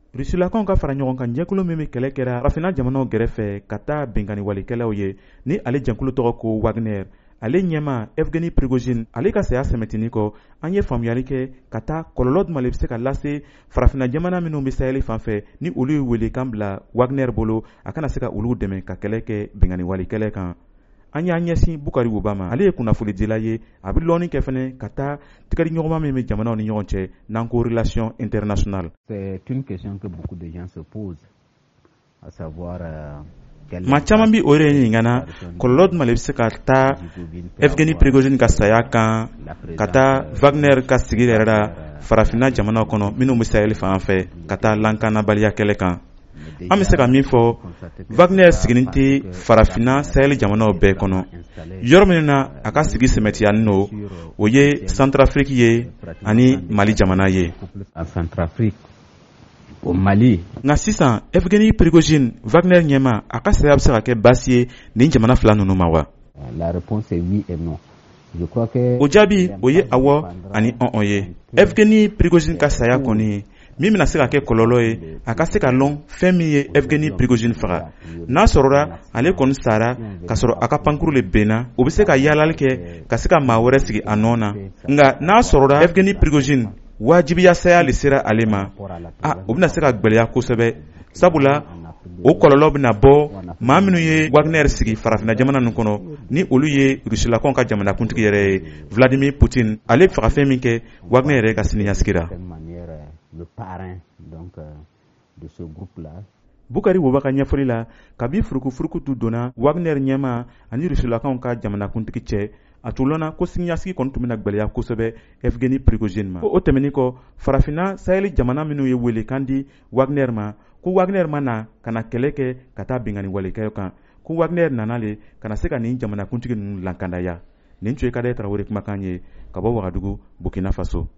Rusilakaw ka fara ɲɔgɔn kan jɛkulu min kɛlɛ kɛra farafinna jamanaw gɛrɛfɛ ka taa bɛnkanni walikɛlaw ye ni ale jɛkulu tɔgɔ ko Wagner. Ale ɲɛma Evgeny Prigozhin ale ka saya sɛmɛtini kɔ an ye faamuyali kɛ ka taa kɔlɔlɔ jumɛn bɛ se ka lase farafinna jamana minnu bɛ Sahel fanfɛ ni olu ye wele kan bila Wagner bolo a kana se ka olu dɛmɛ ka kɛlɛ kɛ bɛnkanni walikɛlɛ kan. An y'an ɲɛsin Bukari Wubama ale ye kunnafonidila ye a bɛ lɔnni kɛ fɛnɛ ka taa tigɛdi ɲɔgɔnma min bɛ jamanaw ni ɲɔgɔn cɛ n'an ko relation internationale. C'est une question que beaucoup de gens se posent, à savoir maa caman bi o yɛrɛ ɲininkana kɔlɔlɔ jumɛn de bɛ se ka taa Evgeny Prigozhin ka saya kan ka taa Wagner ka sigi yɛrɛ la farafinna jamanaw kɔnɔ minnu bɛ Sahel fan fɛ ka taa lankanabaliya kɛlɛ kan. An bɛ se ka min fɔ Wagner siginin tɛ farafinna Sahel jamanaw bɛɛ kɔnɔ yɔrɔ min na a ka sigi sɛmɛtiyanin no o ye Centrafrique ye ani Mali jamana ye. Au Mali. Nka sisan Evgeny Prigozhin Wagner ɲɛma a ka saya bɛ se ka kɛ baasi ye nin jamana fila ninnu ma wa? La réponse est oui et non. Je crois que o jaabi o ye awɔ ani ɔn ye. Evgeny Prigozhin ka saya kɔni min bɛna se ka kɛ kɔlɔlɔ ye a ka se ka lɔn fɛn min ye Evgeny Prigozhin faga n'a sɔrɔla ale kɔni sara ka sɔrɔ a ka pankuru le benna o bɛ se ka yaalali kɛ ka se ka maa wɛrɛ sigi a nɔ na nka n'a sɔrɔla Evgeny Prigozhin wajibiya saya le sera ale ma o bɛna se ka gwɛlɛya kosɛbɛ sabula o kɔlɔlɔ bɛna bɔ maa minnu ye Wagner sigi farafinna jamana ninnu kɔnɔ ni olu ye Rusilakaw ka jamanakuntigi yɛrɛ ye Vladimir Poutine ale faga fɛn min kɛ Wagner yɛrɛ ka siniɲɛsigira. Le parrain donc de ce groupe-là. Bukari Wubama ka ɲɛfɔli la kabi furukufurukutu donna Wagner ɲɛma ani Rusilakaw ka jamanakuntigi cɛ a tun lɔnna ko siniɲɛsigi kɔni tun bɛna gwɛlɛya kosɛbɛ Evgeny Prigozhin ma. O tɛmɛnin kɔ farafinna Sahel jamana minnu ye wele kan di Wagner ma ko Wagner ma na ka na kɛlɛ kɛ ka taa bɛnkanni walikɛlaw kan ko Wagner nana le ka na se ka nin jamanakuntigi ninnu lankandaya. Nin tun ye Kadaye Tarawele kumakan ye ka bɔ Wagadugu Burkina Faso.